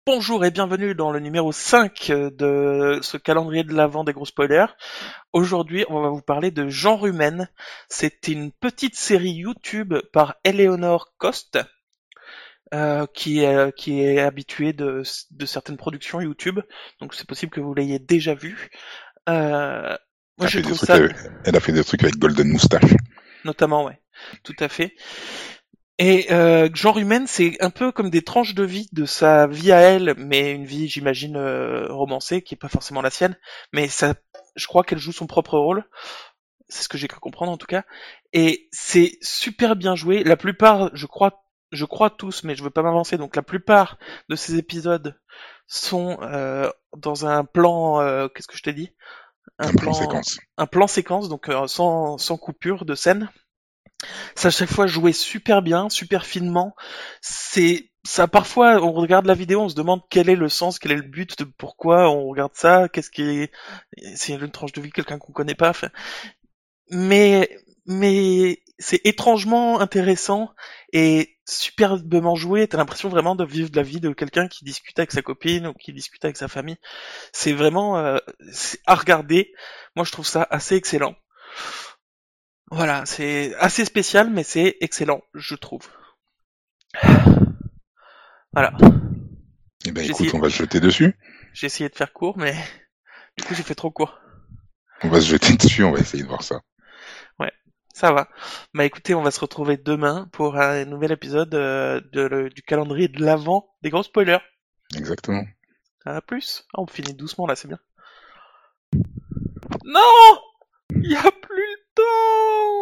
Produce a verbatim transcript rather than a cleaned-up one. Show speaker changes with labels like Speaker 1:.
Speaker 1: Bonjour et bienvenue dans le numéro cinq de ce calendrier de l'Avent des gros spoilers. Aujourd'hui, on va vous parler de Genre Humaine. C'est une petite série YouTube par Eleanor Cost, euh, qui est, qui est habituée de, de certaines productions YouTube. Donc c'est possible que vous l'ayez déjà vu. Euh, moi
Speaker 2: Elle a
Speaker 1: je
Speaker 2: fait des
Speaker 1: trouve
Speaker 2: trucs
Speaker 1: ça,
Speaker 2: avec, elle a fait des trucs avec Golden Moustache.
Speaker 1: notamment, ouais, tout à fait. Et euh, Genre Humaine, c'est un peu comme des tranches de vie de sa vie à elle, mais une vie, j'imagine, euh, romancée, qui est pas forcément la sienne. Mais ça, je crois qu'elle joue son propre rôle. C'est ce que j'ai cru comprendre en tout cas. Et c'est super bien joué. La plupart, je crois, je crois tous, mais je veux pas m'avancer. Donc la plupart de ces épisodes sont euh, dans un plan. euh, Qu'est-ce que je t'ai dit? Un
Speaker 2: Un plan
Speaker 1: plan,
Speaker 2: séquence.
Speaker 1: un plan séquence, donc euh, sans sans coupure de scène. C'est à chaque fois joué super bien, super finement. C'est ça. Parfois, on regarde la vidéo, on se demande quel est le sens, quel est le but de pourquoi on regarde ça, qu'est-ce qui est, c'est une tranche de vie de quelqu'un qu'on connaît pas. Enfin, mais mais c'est étrangement intéressant et superbement joué. T'as l'impression vraiment de vivre la vie de quelqu'un qui discute avec sa copine ou qui discute avec sa famille. C'est vraiment euh, c'est à regarder. Moi, je trouve ça assez excellent. Voilà, c'est assez spécial, mais c'est excellent, je trouve. Voilà.
Speaker 2: Eh ben
Speaker 1: J'ai
Speaker 2: écoute,
Speaker 1: essayé,
Speaker 2: on va se jeter dessus.
Speaker 1: j'ai essayé de faire court, mais du coup j'ai fait trop court.
Speaker 2: On va se jeter dessus, on va essayer de voir ça.
Speaker 1: Ouais, ça va. Bah écoutez, on va se retrouver demain pour un nouvel épisode euh, de, le- du calendrier de l'avant des gros spoilers.
Speaker 2: Exactement.
Speaker 1: À plus. Ah, on finit doucement là, c'est bien. Non, il y a plus.